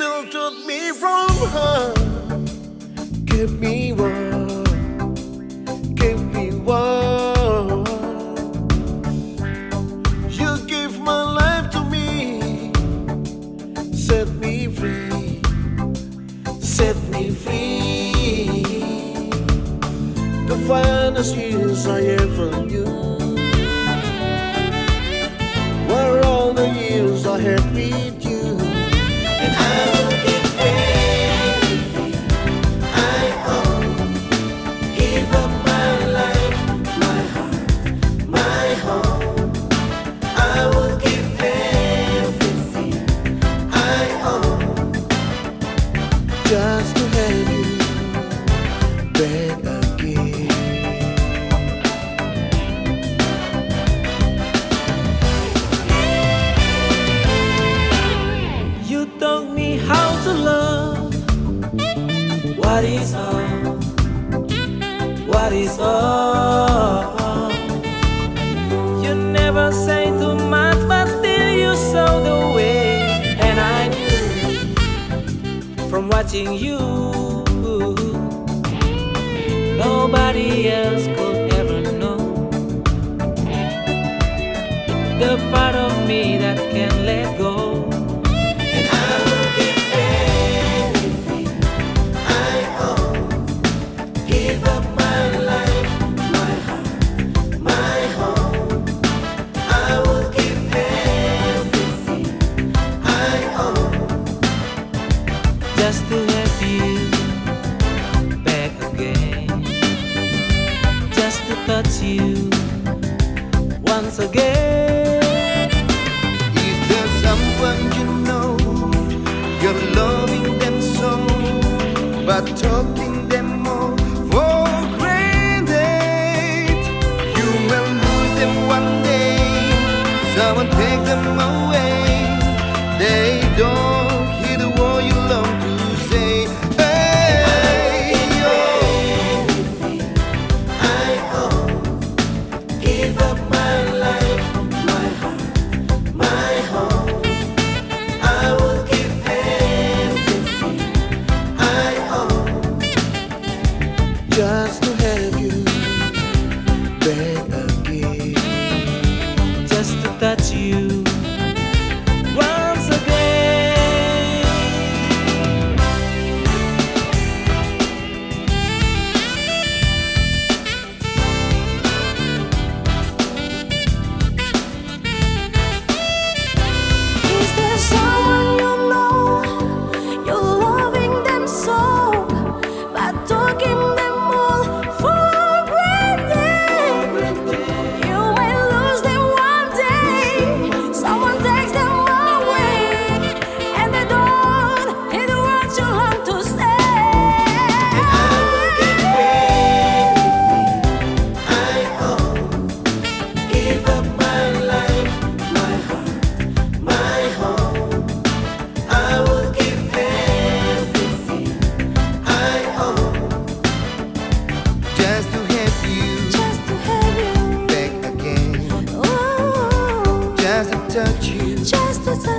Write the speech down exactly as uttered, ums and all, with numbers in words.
still took me from her. Give me one, give me one. You give my life to me, set me free, set me free. The finest years I ever knew were all the years I had with you. And I will give everything I own, give up my life, my heart, my home. I will give everything I own just to have you back again. You taught me how to love. What is all? What is all? You never say too much, but still you saw the way. And I knew from watching you, nobody else could ever know the part of me that can't let go. Just to have you back again, just to touch you once again. Is there someone you know you're loving them so, but talking them all for granted? You will lose them one day, someone take them away. They don't hear the word you love to say. Hey, everything I own, give up my life, my heart, my home. I will give everything I own just to have you back again, just to touch you once again. Is there someone you know you're loving them so, but talking them all for granted? You may lose them one day, someone takes them away, and they don't hear the words you long to say. I will give everything I own, give up my life, my heart, my home. I will give everything I own just to have you Just to have you, back again, oh, just to touch you just to touch